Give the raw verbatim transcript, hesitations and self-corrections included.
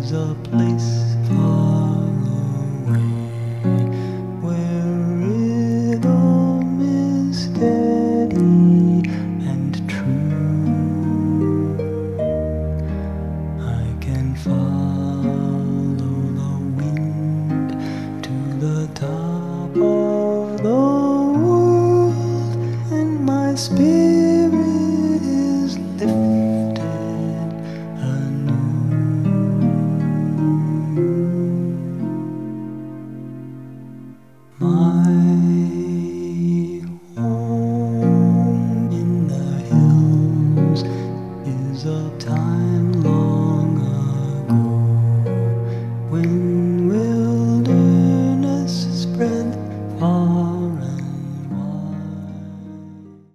is a place far away where rhythm is steady and true. I can follow